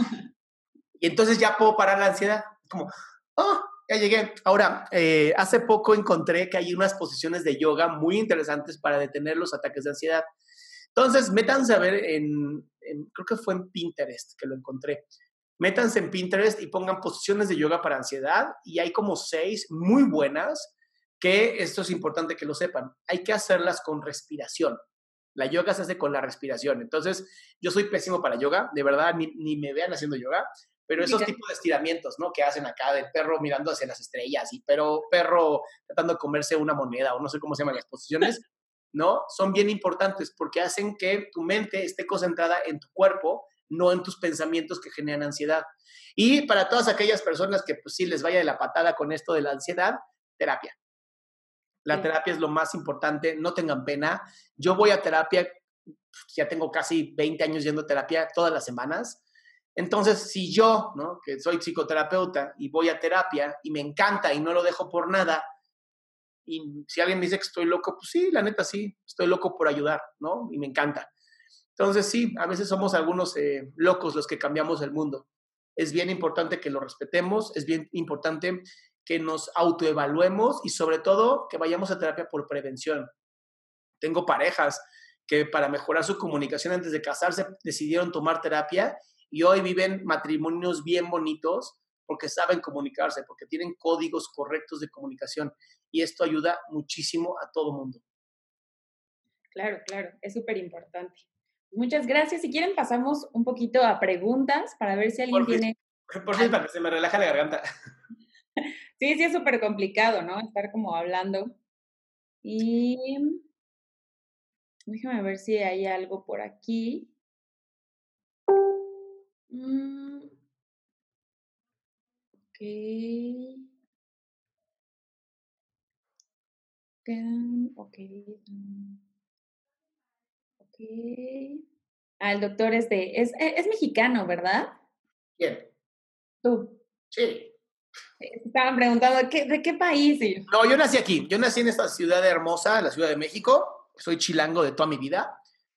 Y entonces ya puedo parar la ansiedad. Como, ya llegué. Ahora, hace poco encontré que hay unas posiciones de yoga muy interesantes para detener los ataques de ansiedad. Entonces, métanse a ver creo que fue en Pinterest que lo encontré. Métanse en Pinterest y pongan posiciones de yoga para ansiedad y hay como 6 muy buenas que esto es importante que lo sepan. Hay que hacerlas con respiración. La yoga se hace con la respiración. Entonces, yo soy pésimo para yoga, de verdad, ni me vean haciendo yoga, pero esos tipos de estiramientos, ¿no? Que hacen acá del perro mirando hacia las estrellas y perro tratando de comerse una moneda o no sé cómo se llaman las posiciones, ¿no? Son bien importantes porque hacen que tu mente esté concentrada en tu cuerpo, no en tus pensamientos que generan ansiedad. Y para todas aquellas personas que pues sí les vaya de la patada con esto de la ansiedad, terapia. La terapia es lo más importante, no tengan pena. Yo voy a terapia, ya tengo casi 20 años yendo a terapia todas las semanas. Entonces, si yo, ¿no? Que soy psicoterapeuta y voy a terapia y me encanta y no lo dejo por nada, y si alguien me dice que estoy loco, pues sí, la neta sí, estoy loco por ayudar, ¿no? Y me encanta. Entonces, sí, a veces somos algunos locos los que cambiamos el mundo. Es bien importante que lo respetemos, es bien importante que nos autoevaluemos y sobre todo que vayamos a terapia por prevención. Tengo parejas que para mejorar su comunicación antes de casarse decidieron tomar terapia y hoy viven matrimonios bien bonitos porque saben comunicarse, porque tienen códigos correctos de comunicación y esto ayuda muchísimo a todo mundo. Claro, claro, es súper importante. Muchas gracias. Si quieren, pasamos un poquito a preguntas para ver si alguien tiene... Por fin, para que se me relaje la garganta. Sí, sí, es súper complicado, ¿no? Estar como hablando. Y déjame ver si hay algo por aquí. Ok. Ok. Ok. Ah, el doctor es mexicano, ¿verdad? Bien. Tú. Sí. Estaban preguntando, ¿de qué país? Y No, yo nací aquí. Yo nací en esta ciudad hermosa, la Ciudad de México. Soy chilango de toda mi vida.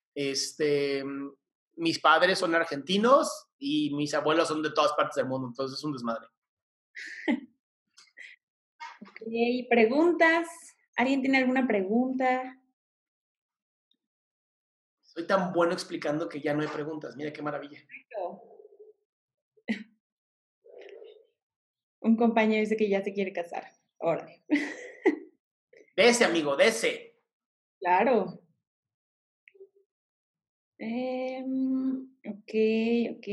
Mis padres son argentinos y mis abuelos son de todas partes del mundo, entonces es un desmadre. Ok, preguntas. ¿Alguien tiene alguna pregunta? Soy tan bueno explicando que ya no hay preguntas. Mira qué maravilla. Un compañero dice que ya se quiere casar. Órale. Dese, amigo, dese. Claro. Ok, ok.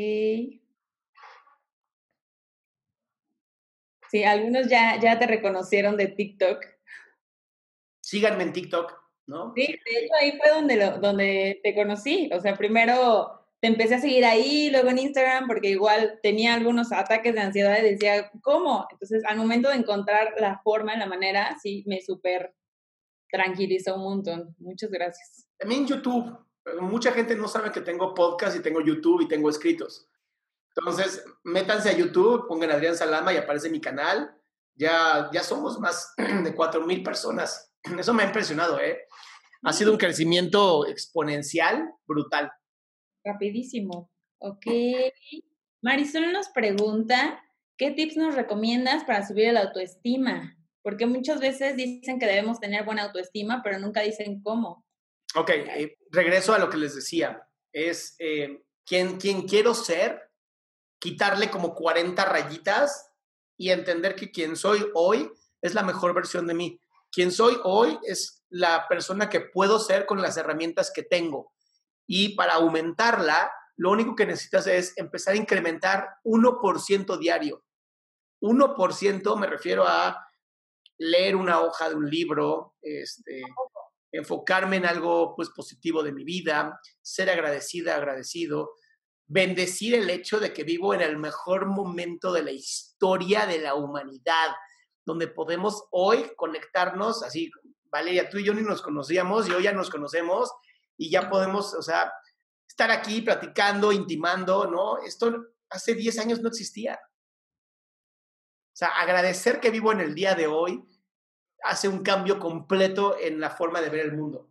Sí, algunos ya te reconocieron de TikTok. Síganme en TikTok, ¿no? Sí, de hecho ahí fue donde te conocí. O sea, primero te empecé a seguir ahí, luego en Instagram, porque igual tenía algunos ataques de ansiedad y decía, ¿cómo? Entonces, al momento de encontrar la forma, la manera, sí, me súper tranquilizó un montón. Muchas gracias. También YouTube. Mucha gente no sabe que tengo podcast y tengo YouTube y tengo escritos. Entonces, métanse a YouTube, pongan Adrián Salama y aparece mi canal. Ya somos más de 4,000 personas. Eso me ha impresionado, ¿eh? Ha sido un crecimiento exponencial brutal. Rapidísimo. Ok. Marisol nos pregunta, ¿qué tips nos recomiendas para subir la autoestima? Porque muchas veces dicen que debemos tener buena autoestima, pero nunca dicen cómo. Ok, regreso a lo que les decía. Es quien quiero ser, quitarle como 40 rayitas y entender que quien soy hoy es la mejor versión de mí. Quien soy hoy es la persona que puedo ser con las herramientas que tengo. Y para aumentarla, lo único que necesitas es empezar a incrementar 1% diario. 1% me refiero a leer una hoja de un libro, enfocarme en algo pues, positivo de mi vida, ser agradecida, agradecido, bendecir el hecho de que vivo en el mejor momento de la historia de la humanidad, donde podemos hoy conectarnos, así, Valeria, tú y yo ni nos conocíamos y hoy ya nos conocemos y ya podemos, o sea, estar aquí platicando, intimando, ¿no? Esto hace 10 años no existía. O sea, agradecer que vivo en el día de hoy hace un cambio completo en la forma de ver el mundo.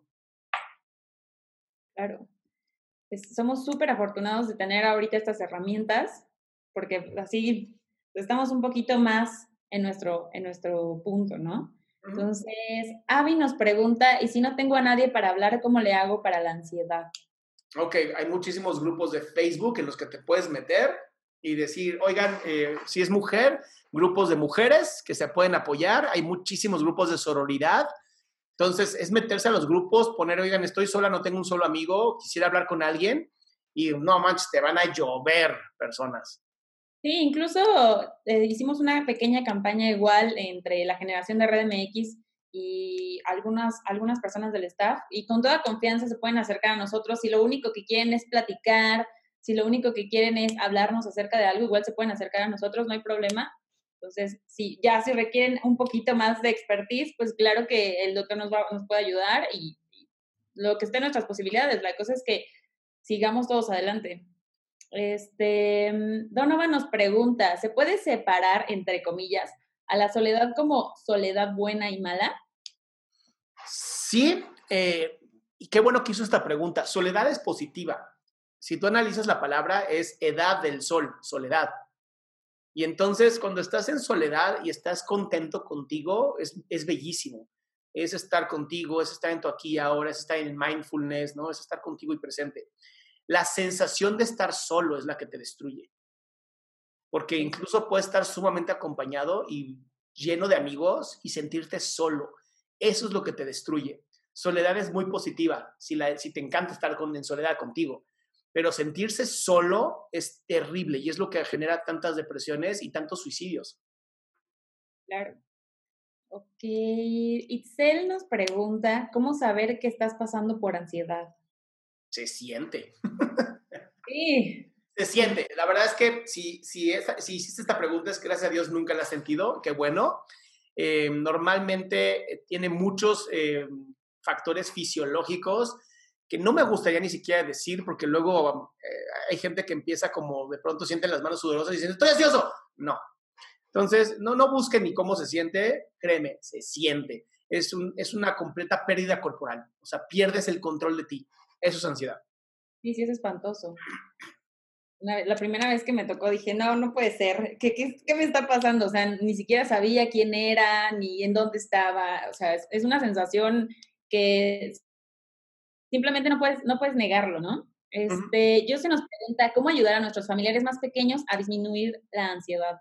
Claro. Somos súper afortunados de tener ahorita estas herramientas, porque así estamos un poquito más en nuestro punto, ¿no? Entonces, Avi nos pregunta, ¿y si no tengo a nadie para hablar, cómo le hago para la ansiedad? Ok, hay muchísimos grupos de Facebook en los que te puedes meter y decir, oigan, si es mujer, grupos de mujeres que se pueden apoyar, hay muchísimos grupos de sororidad. Entonces, es meterse a los grupos, poner, oigan, estoy sola, no tengo un solo amigo, quisiera hablar con alguien y no manches, te van a llover personas. Sí, incluso hicimos una pequeña campaña igual entre la generación de Red MX y algunas personas del staff, y con toda confianza se pueden acercar a nosotros. Si lo único que quieren es platicar, si lo único que quieren es hablarnos acerca de algo, igual se pueden acercar a nosotros, no hay problema. Entonces, si requieren un poquito más de expertise, pues claro que el doctor nos puede ayudar y lo que esté en nuestras posibilidades. La cosa es que sigamos todos adelante. Donovan nos pregunta, ¿se puede separar, entre comillas, a la soledad como soledad buena y mala? Sí, y qué bueno que hizo esta pregunta. Soledad es positiva. Si tú analizas la palabra, es edad del sol, soledad. Y entonces, cuando estás en soledad y estás contento contigo, es bellísimo. Es estar contigo, es estar en tu aquí y ahora, es estar en mindfulness, ¿no? Es estar contigo y presente. La sensación de estar solo es la que te destruye. Porque Sí, incluso puedes estar sumamente acompañado y lleno de amigos y sentirte solo. Eso es lo que te destruye. Soledad es muy positiva, si te encanta estar en soledad contigo, pero sentirse solo es terrible y es lo que genera tantas depresiones y tantos suicidios. claro. Ok. Itzel nos pregunta, ¿cómo saber que estás pasando por ansiedad? Se siente. Sí, Se sí, siente. La verdad es que si hiciste esta pregunta es que gracias a Dios nunca la has sentido. Qué bueno. Normalmente tiene muchos factores fisiológicos que no me gustaría ni siquiera decir porque luego hay gente que empieza como de pronto sienten las manos sudorosas y dicen, estoy ansioso. No. Entonces, no busquen ni cómo se siente. Créeme, se siente. Es una completa pérdida corporal. O sea, pierdes el control de ti. Eso es ansiedad. sí, sí, es espantoso. La primera vez que me tocó dije, no, no puede ser, ¿qué me está pasando? O sea, ni siquiera sabía quién era, ni en dónde estaba. O sea, es una sensación que simplemente no puedes negarlo, ¿no? Ujú. Yo se nos pregunta cómo ayudar a nuestros familiares más pequeños a disminuir la ansiedad.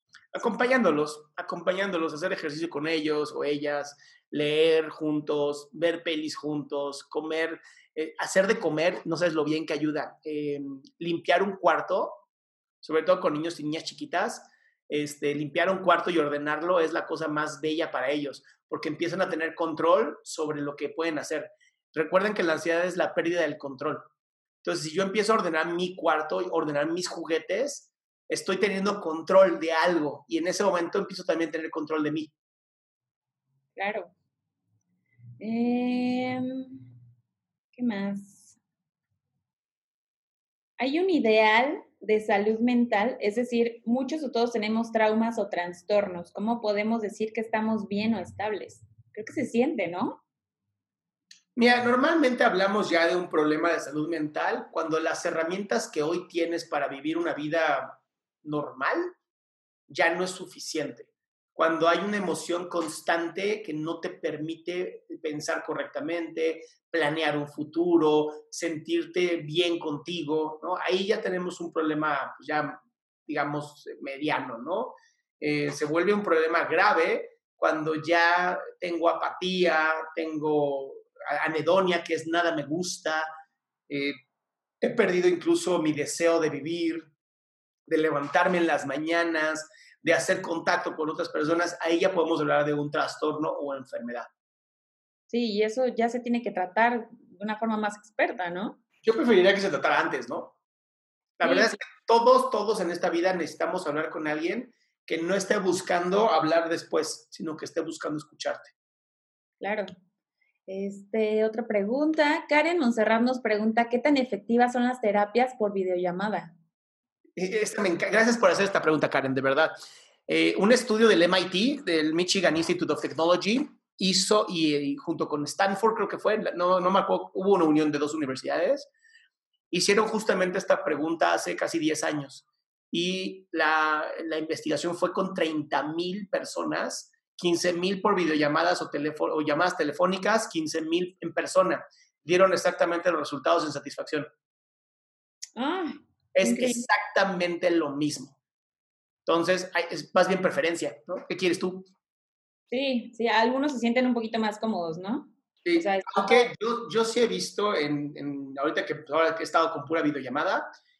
Acompañándolos, hacer ejercicio con ellos o ellas, leer juntos, ver pelis juntos, comer, hacer de comer, no sabes lo bien que ayuda. Limpiar un cuarto, sobre todo con niños y niñas chiquitas, limpiar un cuarto y ordenarlo es la cosa más bella para ellos, porque empiezan a tener control sobre lo que pueden hacer. Recuerden que la ansiedad es la pérdida del control. Entonces, si yo empiezo a ordenar mi cuarto, ordenar mis juguetes, estoy teniendo control de algo y en ese momento empiezo también a tener control de mí. Claro. Em, ¿Qué más? Hay un ideal de salud mental, es decir, muchos o todos tenemos traumas o trastornos. ¿Cómo podemos decir que estamos bien o estables? Creo que se siente, ¿no? Mira, normalmente hablamos ya de un problema de salud mental cuando las herramientas que hoy tienes para vivir una vida normal ya no es suficiente. Cuando hay una emoción constante que no te permite pensar correctamente, planear un futuro, sentirte bien contigo, ¿no? Ahí ya tenemos un problema, pues ya, digamos, mediano, ¿no? Se vuelve un problema grave cuando ya tengo apatía, tengo anedonia, que es nada me gusta, eh, he perdido incluso mi deseo de vivir, de levantarme en las mañanas, de hacer contacto con otras personas, ahí ya podemos hablar de un trastorno o enfermedad. Sí, y eso ya se tiene que tratar de una forma más experta, ¿no? Yo preferiría que se tratara antes, ¿no? La verdad Sí, es que todos en esta vida necesitamos hablar con alguien que no esté buscando hablar después, sino que esté buscando escucharte. claro. Otra pregunta. Karen Monserrat nos pregunta, ¿qué tan efectivas son las terapias por videollamada? Gracias por hacer esta pregunta, Karen, de verdad. Un estudio del MIT, del Michigan Institute of Technology, hizo, y junto con Stanford, creo que fue, no me acuerdo, hubo una unión de dos universidades, hicieron justamente esta pregunta hace casi 10 años. Y la investigación fue con 30,000 personas, 15,000 por videollamadas o llamadas telefónicas, 15,000 en persona. Dieron exactamente los resultados en satisfacción. Ah, qué Es increíble. exactamente lo mismo. Entonces, es más bien preferencia, ¿no? ¿Qué quieres tú? Sí, sí, algunos se sienten un poquito más cómodos, ¿no? O Sí, sea, aunque yo sí he visto ahorita que, ahora que he estado con pura videollamada,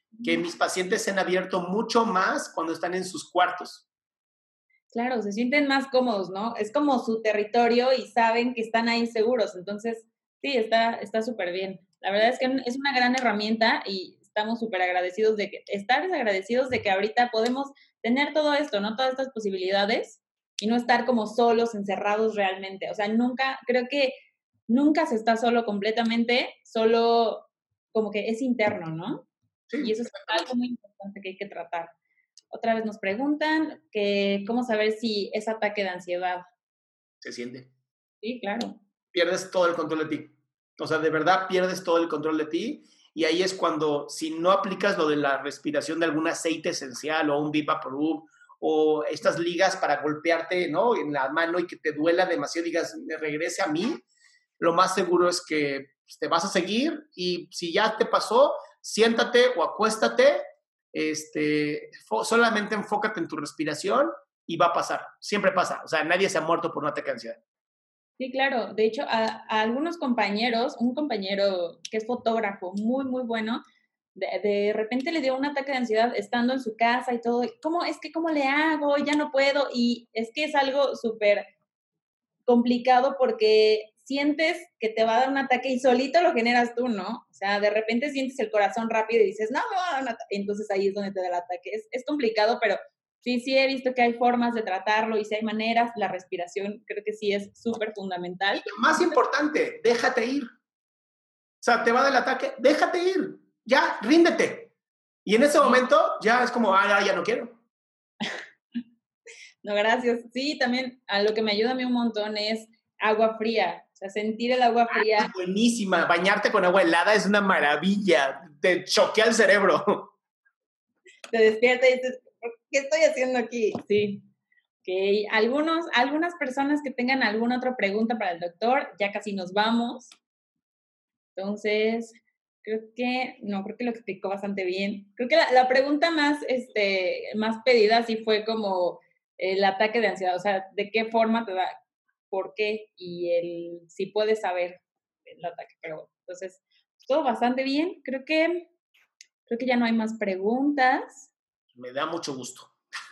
que mis pacientes se han abierto mucho más cuando están en sus cuartos. Claro, se sienten más cómodos, ¿no? Es como su territorio y saben que están ahí seguros. Entonces, sí, está súper bien. La verdad es que es una gran herramienta y estamos súper agradecidos estar agradecidos de que ahorita podemos tener todo esto, ¿no? Todas estas posibilidades y no estar como solos, encerrados realmente. O sea, creo que nunca se está solo completamente, solo como que es interno, ¿no? Sí, Y eso es algo muy importante que hay que tratar. Otra vez nos preguntan que cómo saber si es ataque de ansiedad. se siente. Sí, claro. Pierdes todo el control de ti. O sea, de verdad pierdes todo el control de ti y ahí es cuando, si no aplicas lo de la respiración de algún aceite esencial o un Vivaporub o estas ligas para golpearte, ¿no?, en la mano y que te duela demasiado, digas, me regrese a mí, lo más seguro es que te vas a seguir y si ya te pasó, siéntate o acuéstate, solamente enfócate en tu respiración y va a pasar, siempre pasa, o sea, nadie se ha muerto por un ataque de ansiedad. Sí, claro. De hecho, a algunos compañeros, un compañero que es fotógrafo muy, muy bueno, de repente le dio un ataque de ansiedad estando en su casa y todo. ¿Cómo le hago? Ya no puedo. Y es que es algo súper complicado porque sientes que te va a dar un ataque y solito lo generas tú, ¿no? O sea, de repente sientes el corazón rápido y dices, no, me va a dar un ataque. Entonces ahí es donde te da el ataque. Es complicado, pero sí he visto que hay formas de tratarlo y si hay maneras, la respiración creo que sí es súper fundamental. Y lo más importante, déjate ir. O sea, te va del ataque, déjate ir. Ya, ríndete. Y en ese momento ya es como, ya no quiero. No, gracias. Sí, también a lo que me ayuda a mí un montón es agua fría. O sea, sentir el agua fría. Es buenísima. Bañarte con agua helada es una maravilla. Te choquea el cerebro. Te despierta y dices, ¿qué estoy haciendo aquí? Sí. Ok. Algunas personas que tengan alguna otra pregunta para el doctor, ya casi nos vamos. Entonces, creo que lo explicó bastante bien. Creo que la pregunta más pedida sí fue como el ataque de ansiedad, o sea, de qué forma te da, por qué y si puedes saber el ataque. Pero bueno, entonces, todo bastante bien. Creo que ya no hay más preguntas. Me da mucho gusto.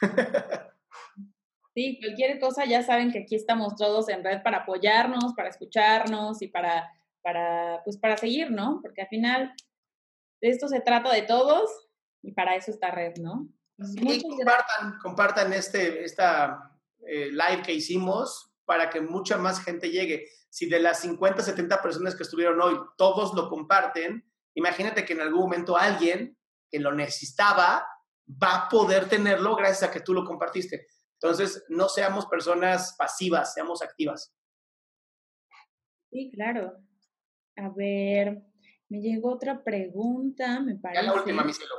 Sí, cualquier cosa ya saben que aquí estamos todos en red para apoyarnos, para escucharnos y para seguir, ¿no? Porque al final de esto se trata de todos y para eso está red, ¿no? Y compartan esta live que hicimos para que mucha más gente llegue. Si de las 50, 70 personas que estuvieron hoy, todos lo comparten, imagínate que en algún momento alguien que lo necesitaba va a poder tenerlo gracias a que tú lo compartiste. Entonces, no seamos personas pasivas, seamos activas. Sí, claro. A ver, me llegó otra pregunta, me parece. Ya la última, mi cielo.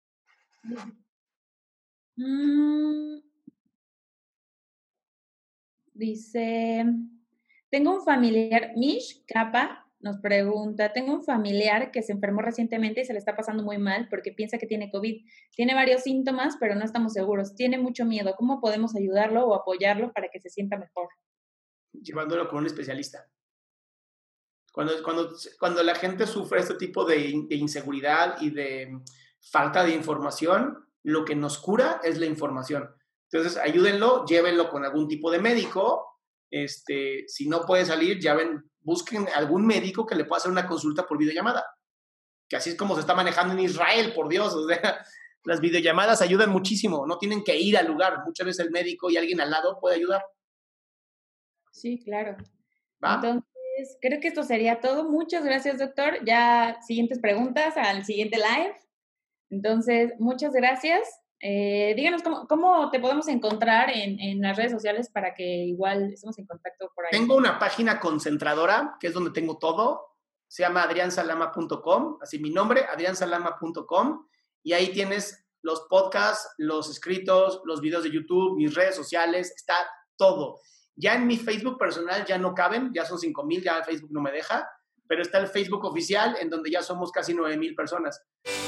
Dice, tengo un familiar, Mish Capa nos pregunta, tengo un familiar que se enfermó recientemente y se le está pasando muy mal porque piensa que tiene COVID. Tiene varios síntomas, pero no estamos seguros. Tiene mucho miedo. ¿Cómo podemos ayudarlo o apoyarlo para que se sienta mejor? Llevándolo con un especialista. Cuando la gente sufre este tipo de inseguridad y de falta de información, lo que nos cura es la información. Entonces, ayúdenlo, llévenlo con algún tipo de médico. Si no puede salir, busquen algún médico que le pueda hacer una consulta por videollamada. Que así es como se está manejando en Israel, por Dios. O sea, las videollamadas ayudan muchísimo. No tienen que ir al lugar. Muchas veces el médico y alguien al lado puede ayudar. Sí, claro. ¿Va? Entonces, creo que esto sería todo. Muchas gracias, doctor. Ya siguientes preguntas al siguiente live. Entonces, muchas gracias. Díganos cómo te podemos encontrar en las redes sociales para que igual estemos en contacto por ahí. Tengo una página concentradora, que es donde tengo todo. Se llama adriansalama.com, así mi nombre, adriansalama.com. Y ahí tienes los podcasts, los escritos, los videos de YouTube, mis redes sociales, está todo. Ya en mi Facebook personal ya no caben, ya son 5,000, ya Facebook no me deja, pero está el Facebook oficial en donde ya somos casi 9,000 personas.